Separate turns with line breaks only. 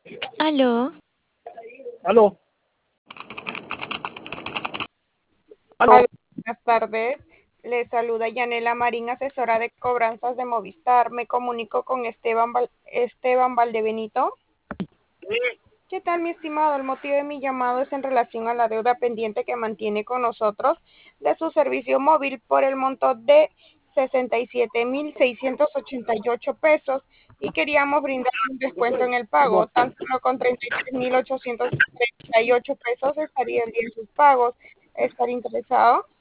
Aló,
Aló,
Aló,
aló.
buenas tardes. Le saluda Yanela Marín, asesora de cobranzas de Movistar. Me comunico con Esteban Valdebenito. ¿Qué tal, mi estimado? El motivo de mi llamado es en relación a la deuda pendiente que mantiene con nosotros de su servicio móvil por el monto de 67,688 pesos y queríamos brindar un descuento en el pago. Tan solo con 33,838 pesos estaría el día en sus pagos. ¿Estar interesado?